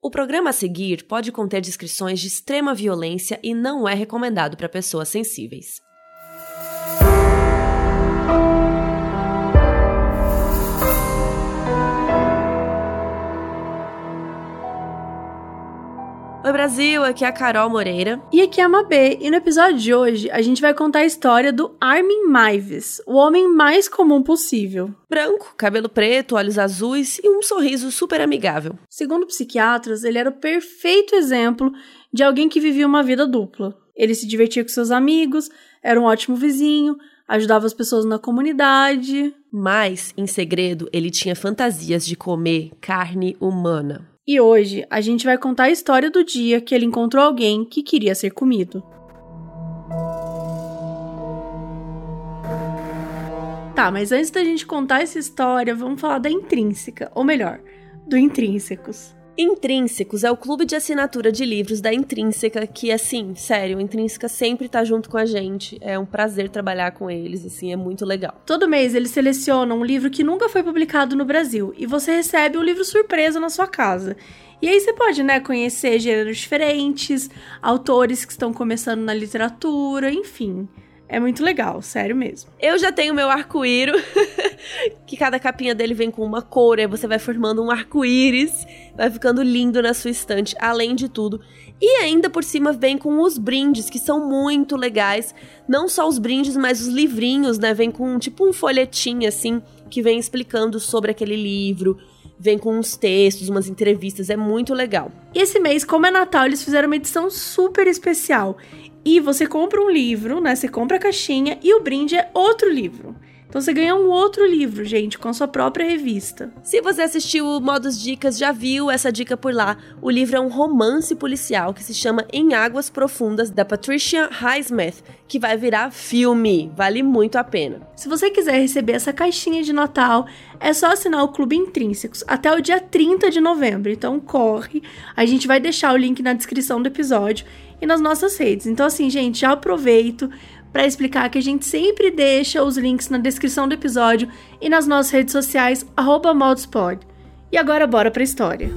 O programa a seguir pode conter descrições de extrema violência e não é recomendado para pessoas sensíveis. Oi Brasil, aqui é a Carol Moreira. E aqui é a Mabê, e no episódio de hoje a gente vai contar a história do Armin Meiwes, o homem mais comum possível. Branco, cabelo preto, olhos azuis e um sorriso super amigável. Segundo psiquiatras, ele era o perfeito exemplo de alguém que vivia uma vida dupla. Ele se divertia com seus amigos, era um ótimo vizinho, ajudava as pessoas na comunidade. Mas, em segredo, ele tinha fantasias de comer carne humana. E hoje, a gente vai contar a história do dia que ele encontrou alguém que queria ser comido. Tá, mas antes da gente contar essa história, vamos falar da Intrínseca, ou melhor, do Intrínsecos. Intrínsecos é o clube de assinatura de livros da Intrínseca, que, assim, sério, a Intrínseca sempre tá junto com a gente. É um prazer trabalhar com eles, assim, é muito legal. Todo mês eles selecionam um livro que nunca foi publicado no Brasil e você recebe um livro surpresa na sua casa. E aí você pode, conhecer gêneros diferentes, autores que estão começando na literatura, enfim. É muito legal, sério mesmo. Eu já tenho meu arco-íris, que cada capinha dele vem com uma cor, aí você vai formando um arco-íris, vai ficando lindo na sua estante, além de tudo. E ainda por cima vem com os brindes, que são muito legais. Não só os brindes, mas os livrinhos, Vem com tipo um folhetim, assim, que vem explicando sobre aquele livro. Vem com uns textos, umas entrevistas, é muito legal. E esse mês, como é Natal, eles fizeram uma edição super especial. E você compra um livro, Você compra a caixinha e o brinde é outro livro. Então você ganha um outro livro, gente, com a sua própria revista. Se você assistiu o Modos Dicas, já viu essa dica por lá. O livro é um romance policial que se chama Em Águas Profundas, da Patricia Highsmith, que vai virar filme. Vale muito a pena. Se você quiser receber essa caixinha de Natal, é só assinar o Clube Intrínsecos até o dia 30 de novembro. Então corre, a gente vai deixar o link na descrição do episódio e nas nossas redes. Então assim, gente, já aproveito para explicar que a gente sempre deixa os links na descrição do episódio e nas nossas redes sociais, @modospod. E agora bora pra história.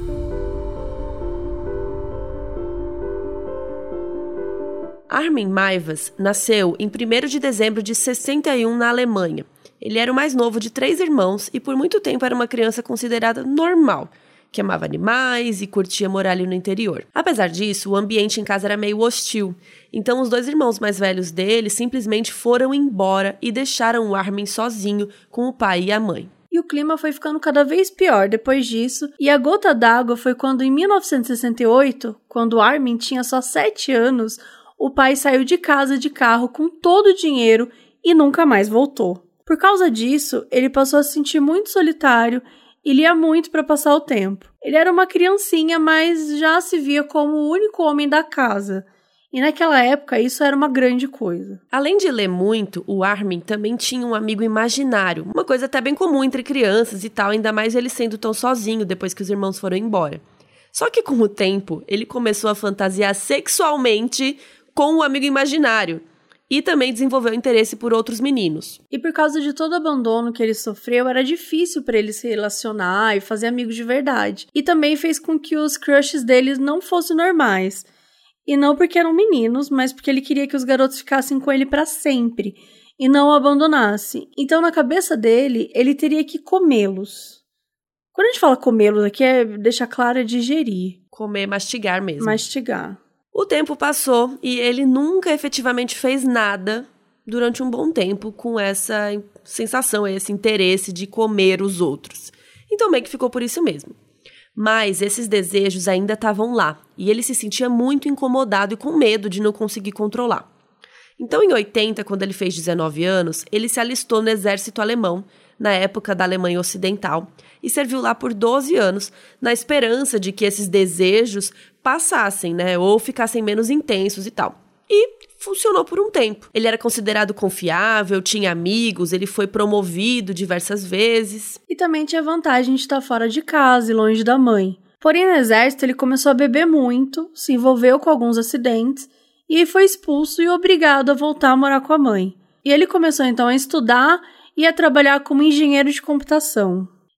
Armin Meiwes nasceu em 1º de dezembro de 61 na Alemanha. Ele era o mais novo de 3 irmãos e por muito tempo era uma criança considerada normal, que amava animais e curtia morar ali no interior. Apesar disso, o ambiente em casa era meio hostil, então os 2 irmãos mais velhos dele simplesmente foram embora e deixaram o Armin sozinho com o pai e a mãe. E o clima foi ficando cada vez pior depois disso, e a gota d'água foi quando em 1968, quando Armin tinha só 7 anos, o pai saiu de casa de carro com todo o dinheiro e nunca mais voltou. Por causa disso, ele passou a se sentir muito solitário e lia muito para passar o tempo. Ele era uma criancinha, mas já se via como o único homem da casa. E naquela época, isso era uma grande coisa. Além de ler muito, o Armin também tinha um amigo imaginário. Uma coisa até bem comum entre crianças e tal, ainda mais ele sendo tão sozinho depois que os irmãos foram embora. Só que com o tempo, ele começou a fantasiar sexualmente com o amigo imaginário. E também desenvolveu interesse por outros meninos. E por causa de todo o abandono que ele sofreu, era difícil para ele se relacionar e fazer amigos de verdade. E também fez com que os crushes deles não fossem normais. E não porque eram meninos, mas porque ele queria que os garotos ficassem com ele para sempre e não o abandonassem. Então, na cabeça dele, ele teria que comê-los. Quando a gente fala comê-los aqui, deixar claro, é digerir. Comer, mastigar mesmo. Mastigar. O tempo passou e ele nunca efetivamente fez nada durante um bom tempo com essa sensação, esse interesse de comer os outros. Então meio que ficou por isso mesmo. Mas esses desejos ainda estavam lá e ele se sentia muito incomodado e com medo de não conseguir controlar. Então em 80, quando ele fez 19 anos, ele se alistou no exército alemão, na época da Alemanha Ocidental, e serviu lá por 12 anos, na esperança de que esses desejos passassem, ou ficassem menos intensos e tal. E funcionou por um tempo. Ele era considerado confiável, tinha amigos, ele foi promovido diversas vezes. E também tinha vantagem de estar fora de casa e longe da mãe. Porém, no exército, ele começou a beber muito, se envolveu com alguns acidentes, e aí foi expulso e obrigado a voltar a morar com a mãe. E ele começou então a estudar e a trabalhar como engenheiro de computação.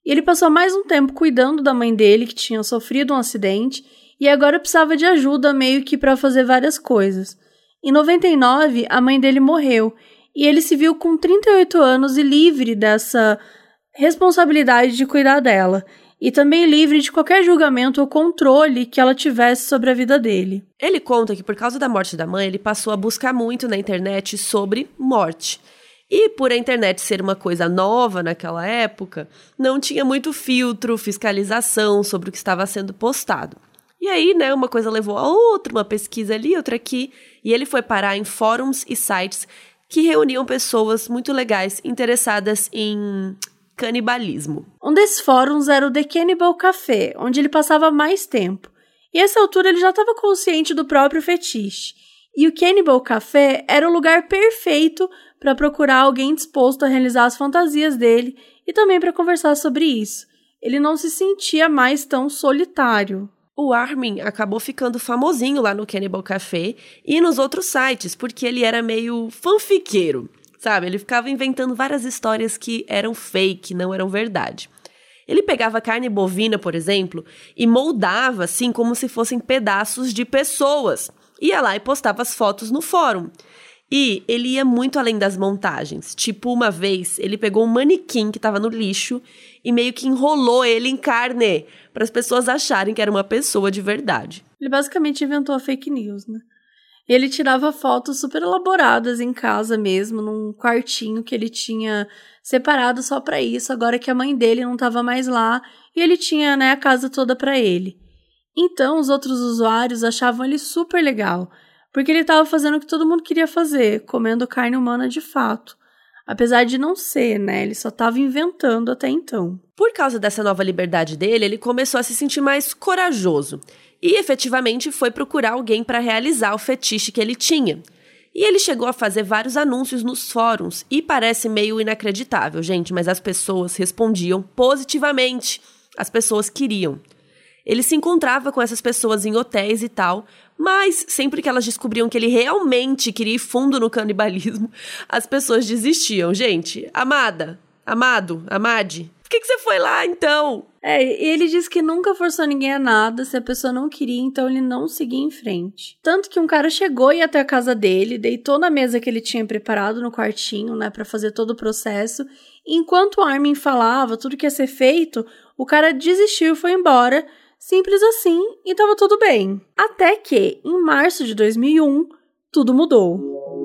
E ele passou mais um tempo cuidando da mãe dele, que tinha sofrido um acidente, e agora precisava de ajuda meio que para fazer várias coisas. Em 99, a mãe dele morreu, e ele se viu com 38 anos e livre dessa responsabilidade de cuidar dela, e também livre de qualquer julgamento ou controle que ela tivesse sobre a vida dele. Ele conta que por causa da morte da mãe, ele passou a buscar muito na internet sobre morte. E por a internet ser uma coisa nova naquela época, não tinha muito filtro, fiscalização sobre o que estava sendo postado. E aí, né, uma coisa levou a outra, uma pesquisa ali, outra aqui, e ele foi parar em fóruns e sites que reuniam pessoas muito legais interessadas em canibalismo. Um desses fóruns era o The Cannibal Café, onde ele passava mais tempo. E a essa altura ele já estava consciente do próprio fetiche. E o Cannibal Café era o lugar perfeito para procurar alguém disposto a realizar as fantasias dele e também para conversar sobre isso. Ele não se sentia mais tão solitário. O Armin acabou ficando famosinho lá no Cannibal Café e nos outros sites, porque ele era meio fanfiqueiro, sabe? Ele ficava inventando várias histórias que eram fake, não eram verdade. Ele pegava carne bovina, por exemplo, e moldava assim como se fossem pedaços de pessoas. Ia lá e postava as fotos no fórum. E ele ia muito além das montagens. Tipo, uma vez, ele pegou um manequim que estava no lixo e meio que enrolou ele em carne para as pessoas acharem que era uma pessoa de verdade. Ele basicamente inventou a fake news, né? Ele tirava fotos super elaboradas em casa mesmo, num quartinho que ele tinha separado só para isso, agora que a mãe dele não estava mais lá e ele tinha, né, a casa toda para ele. Então, os outros usuários achavam ele super legal, porque ele estava fazendo o que todo mundo queria fazer, comendo carne humana de fato. Apesar de não ser, né? Ele só estava inventando até então. Por causa dessa nova liberdade dele, ele começou a se sentir mais corajoso. E, efetivamente, foi procurar alguém para realizar o fetiche que ele tinha. E ele chegou a fazer vários anúncios nos fóruns. E parece meio inacreditável, gente, mas as pessoas respondiam positivamente. As pessoas queriam. Ele se encontrava com essas pessoas em hotéis e tal, mas sempre que elas descobriam que ele realmente queria ir fundo no canibalismo, as pessoas desistiam. Gente, amado, amade, por que você foi lá então? Ele disse que nunca forçou ninguém a nada, se a pessoa não queria, então ele não seguia em frente. Tanto que um cara chegou e ia até a casa dele, deitou na mesa que ele tinha preparado no quartinho, né, pra fazer todo o processo, e enquanto o Armin falava tudo que ia ser feito, o cara desistiu e foi embora. Simples assim, e tava tudo bem. Até que, em março de 2001, tudo mudou.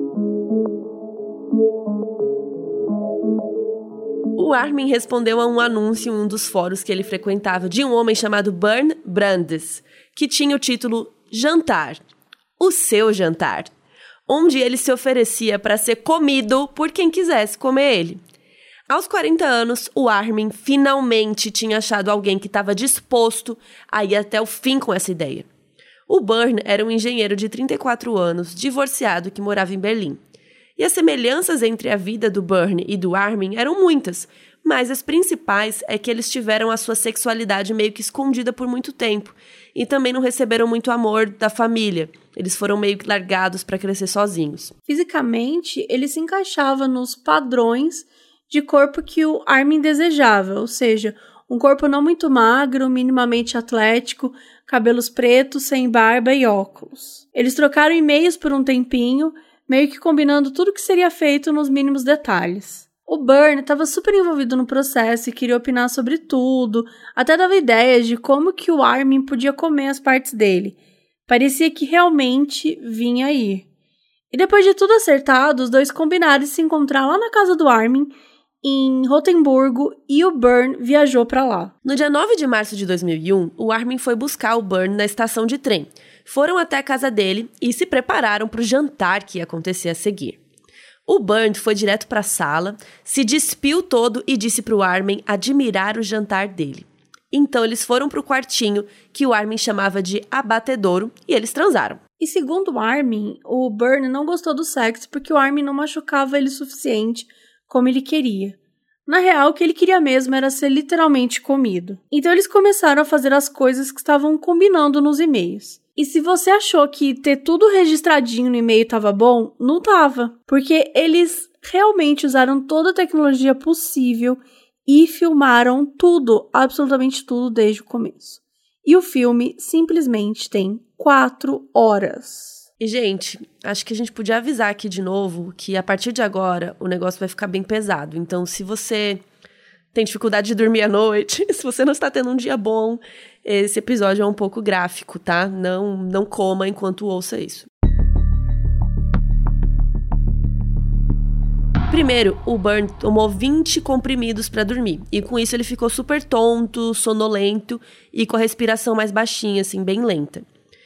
O Armin respondeu a um anúncio em um dos fóruns que ele frequentava de um homem chamado Bernd Brandes, que tinha o título Jantar, o seu jantar, onde ele se oferecia para ser comido por quem quisesse comer ele. Aos 40 anos, o Armin finalmente tinha achado alguém que estava disposto a ir até o fim com essa ideia. O Bernd era um engenheiro de 34 anos, divorciado, que morava em Berlim. E as semelhanças entre a vida do Bernd e do Armin eram muitas, mas as principais é que eles tiveram a sua sexualidade meio que escondida por muito tempo e também não receberam muito amor da família. Eles foram meio que largados para crescer sozinhos. Fisicamente, ele se encaixava nos padrões de corpo que o Armin desejava, ou seja, um corpo não muito magro, minimamente atlético, cabelos pretos, sem barba e óculos. Eles trocaram e-mails por um tempinho, meio que combinando tudo que seria feito nos mínimos detalhes. O Bernd estava super envolvido no processo e queria opinar sobre tudo, até dava ideias de como que o Armin podia comer as partes dele. Parecia que realmente vinha aí. E depois de tudo acertado, os dois combinaram de se encontrar lá na casa do Armin, em Rotemburgo, e o Bernd viajou para lá. No dia 9 de março de 2001, o Armin foi buscar o Bernd na estação de trem. Foram até a casa dele e se prepararam para o jantar que ia acontecer a seguir. O Bernd foi direto para a sala, se despiu todo e disse para o Armin admirar o jantar dele. Então eles foram para o quartinho que o Armin chamava de abatedouro e eles transaram. E segundo o Armin, o Bernd não gostou do sexo porque o Armin não machucava ele o suficiente como ele queria. Na real, o que ele queria mesmo era ser literalmente comido. Então eles começaram a fazer as coisas que estavam combinando nos e-mails. E se você achou que ter tudo registradinho no e-mail estava bom, não estava. Porque eles realmente usaram toda a tecnologia possível e filmaram tudo, absolutamente tudo desde o começo. E o filme simplesmente tem 4 horas. E, gente, acho que a gente podia avisar aqui de novo que a partir de agora o negócio vai ficar bem pesado. Então, se você tem dificuldade de dormir à noite, se você não está tendo um dia bom, esse episódio é um pouco gráfico, tá? Não coma enquanto ouça isso. Primeiro, o Burn tomou 20 comprimidos para dormir. E com isso ele ficou super tonto, sonolento e com a respiração mais baixinha, assim, bem lenta.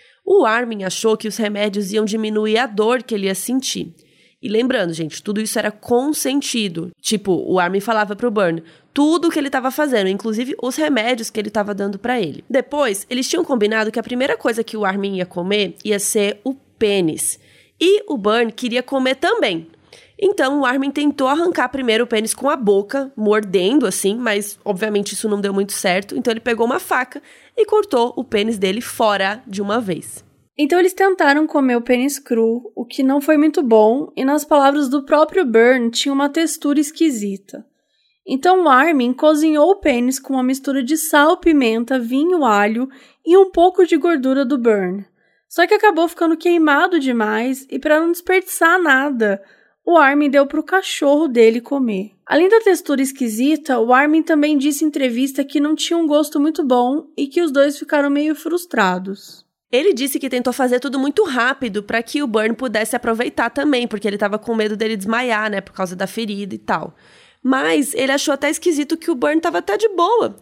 O Armin achou que os remédios iam diminuir a dor que ele ia sentir. E lembrando, gente, tudo isso era consentido. Tipo, o Armin falava pro Burn tudo o que ele estava fazendo, inclusive os remédios que ele estava dando para ele. Depois, eles tinham combinado que a primeira coisa que o Armin ia comer ia ser o pênis. E o Burn queria comer também. Então, o Armin tentou arrancar primeiro o pênis com a boca, mordendo assim, mas obviamente isso não deu muito certo. Então, ele pegou uma faca e cortou o pênis dele fora de uma vez. Então, eles tentaram comer o pênis cru, o que não foi muito bom, e nas palavras do próprio Burn, tinha uma textura esquisita. Então, o Armin cozinhou o pênis com uma mistura de sal, pimenta, vinho, alho e um pouco de gordura do Burn. Só que acabou ficando queimado demais, e para não desperdiçar nada, o Armin deu para o cachorro dele comer. Além da textura esquisita, o Armin também disse em entrevista que não tinha um gosto muito bom e que os dois ficaram meio frustrados. Ele disse que tentou fazer tudo muito rápido para que o Burn pudesse aproveitar também, porque ele estava com medo dele desmaiar, né, por causa da ferida e tal. Mas ele achou até esquisito que o Burn estava até de boa.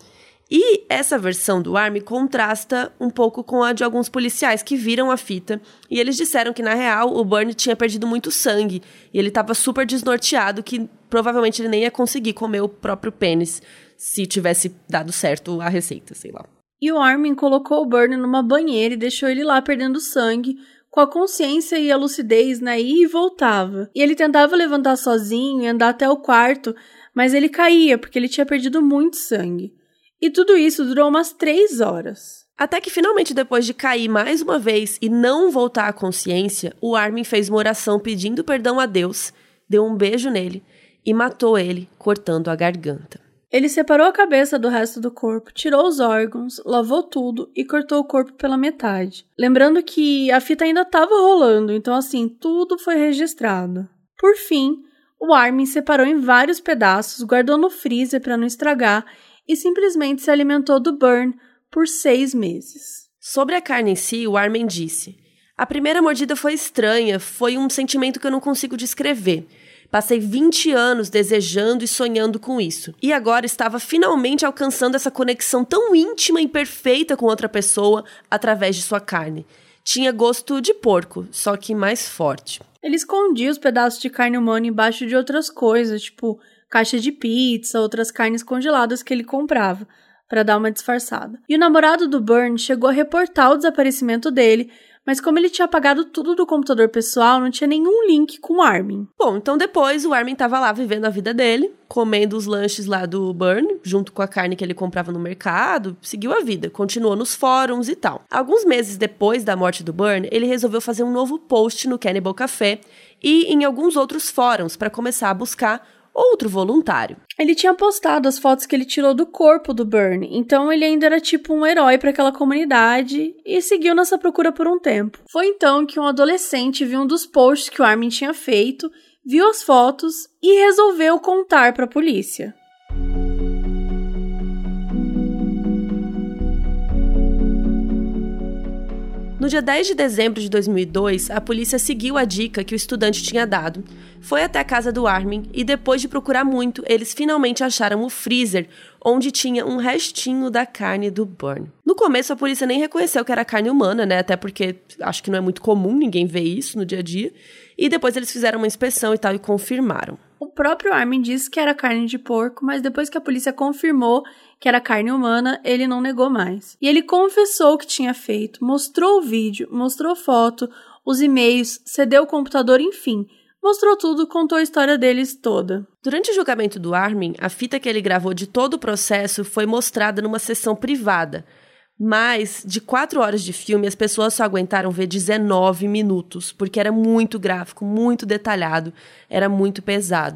E essa versão do Armin contrasta um pouco com a de alguns policiais que viram a fita. E eles disseram que, na real, o Burn tinha perdido muito sangue. E ele estava super desnorteado, que provavelmente ele nem ia conseguir comer o próprio pênis se tivesse dado certo a receita, sei lá. E o Armin colocou o Burn numa banheira e deixou ele lá perdendo sangue, com a consciência e a lucidez na ida e voltava. E ele tentava levantar sozinho e andar até o quarto, mas ele caía porque ele tinha perdido muito sangue. E tudo isso durou umas 3 horas. Até que finalmente, depois de cair mais uma vez e não voltar à consciência, o Armin fez uma oração pedindo perdão a Deus, deu um beijo nele e matou ele, cortando a garganta. Ele separou a cabeça do resto do corpo, tirou os órgãos, lavou tudo e cortou o corpo pela metade. Lembrando que a fita ainda estava rolando, então assim, tudo foi registrado. Por fim, o Armin separou em vários pedaços, guardou no freezer para não estragar e simplesmente se alimentou do Burn por 6 meses. Sobre a carne em si, o Armin disse: a primeira mordida foi estranha, foi um sentimento que eu não consigo descrever. Passei 20 anos desejando e sonhando com isso. E agora estava finalmente alcançando essa conexão tão íntima e perfeita com outra pessoa através de sua carne. Tinha gosto de porco, só que mais forte. Ele escondia os pedaços de carne humana embaixo de outras coisas, tipo caixa de pizza, outras carnes congeladas que ele comprava, para dar uma disfarçada. E o namorado do Burn chegou a reportar o desaparecimento dele, mas como ele tinha apagado tudo do computador pessoal, não tinha nenhum link com o Armin. Bom, então depois o Armin estava lá vivendo a vida dele, comendo os lanches lá do Burn, junto com a carne que ele comprava no mercado, seguiu a vida, continuou nos fóruns e tal. Alguns meses depois da morte do Burn, ele resolveu fazer um novo post no Cannibal Café e em alguns outros fóruns para começar a buscar outro voluntário. Ele tinha postado as fotos que ele tirou do corpo do Burn, então ele ainda era tipo um herói para aquela comunidade e seguiu nessa procura por um tempo. Foi então que um adolescente viu um dos posts que o Armin tinha feito, viu as fotos e resolveu contar para a polícia. No dia 10 de dezembro de 2002, a polícia seguiu a dica que o estudante tinha dado. Foi até a casa do Armin e, depois de procurar muito, eles finalmente acharam o freezer, onde tinha um restinho da carne do Burn. No começo, a polícia nem reconheceu que era carne humana, né? Até porque acho que não é muito comum ninguém ver isso no dia a dia. E depois eles fizeram uma inspeção e tal e confirmaram. O próprio Armin disse que era carne de porco, mas depois que a polícia confirmou que era carne humana, ele não negou mais. E ele confessou o que tinha feito, mostrou o vídeo, mostrou foto, os e-mails, cedeu o computador, enfim. Mostrou tudo, contou a história deles toda. Durante o julgamento do Armin, a fita que ele gravou de todo o processo foi mostrada numa sessão privada. Mas, de 4 horas de filme, as pessoas só aguentaram ver 19 minutos, porque era muito gráfico, muito detalhado, era muito pesado.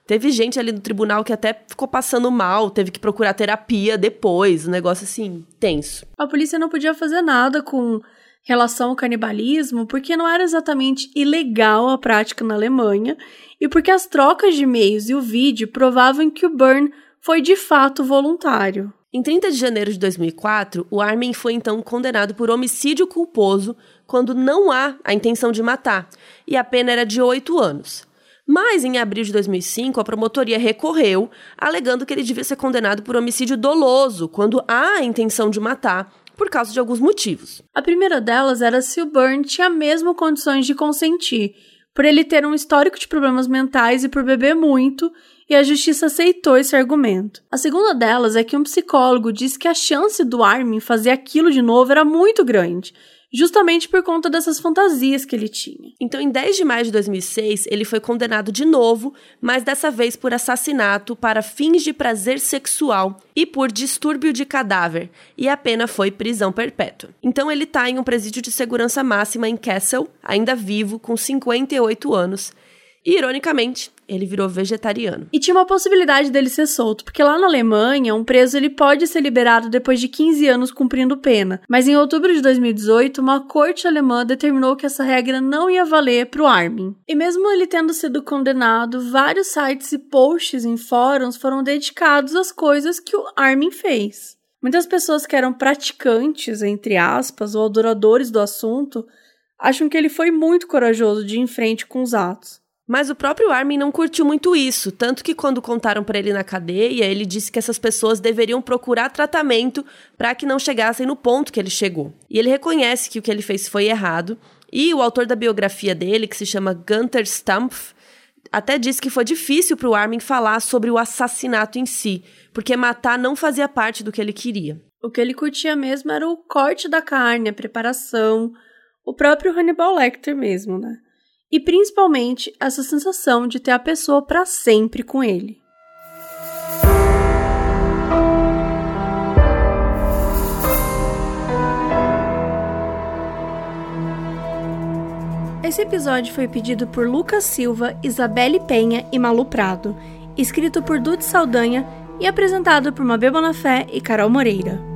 Teve gente ali no tribunal que até ficou passando mal, teve que procurar terapia depois, um negócio assim, tenso. A polícia não podia fazer nada com relação ao canibalismo, porque não era exatamente ilegal a prática na Alemanha, e porque as trocas de e-mails e o vídeo provavam que o Byrne foi de fato voluntário. Em 30 de janeiro de 2004, o Armin foi então condenado por homicídio culposo quando não há a intenção de matar, e a pena era de 8 anos. Mas, em abril de 2005, a promotoria recorreu, alegando que ele devia ser condenado por homicídio doloso, quando há a intenção de matar, por causa de alguns motivos. A primeira delas era se o Byrne tinha mesmo condições de consentir, por ele ter um histórico de problemas mentais e por beber muito, e a justiça aceitou esse argumento. A segunda delas é que um psicólogo disse que a chance do Armin fazer aquilo de novo era muito grande, justamente por conta dessas fantasias que ele tinha. Então, em 10 de maio de 2006, ele foi condenado de novo, mas dessa vez por assassinato para fins de prazer sexual e por distúrbio de cadáver, e a pena foi prisão perpétua. Então, ele está em um presídio de segurança máxima em Kassel, ainda vivo, com 58 anos. E, ironicamente, ele virou vegetariano. E tinha uma possibilidade dele ser solto, porque lá na Alemanha, um preso ele pode ser liberado depois de 15 anos cumprindo pena. Mas em outubro de 2018, uma corte alemã determinou que essa regra não ia valer para o Armin. E mesmo ele tendo sido condenado, vários sites e posts em fóruns foram dedicados às coisas que o Armin fez. Muitas pessoas que eram praticantes, entre aspas, ou adoradores do assunto, acham que ele foi muito corajoso de ir em frente com os atos. Mas o próprio Armin não curtiu muito isso, tanto que quando contaram para ele na cadeia, ele disse que essas pessoas deveriam procurar tratamento para que não chegassem no ponto que ele chegou. E ele reconhece que o que ele fez foi errado, e o autor da biografia dele, que se chama Gunther Stampf, até disse que foi difícil para o Armin falar sobre o assassinato em si, porque matar não fazia parte do que ele queria. O que ele curtia mesmo era o corte da carne, a preparação, o próprio Hannibal Lecter mesmo, né? E principalmente essa sensação de ter a pessoa para sempre com ele. Esse episódio foi pedido por Lucas Silva, Isabelle Penha e Malu Prado, escrito por Dude Saldanha e apresentado por Mabê Bonafé e Carol Moreira.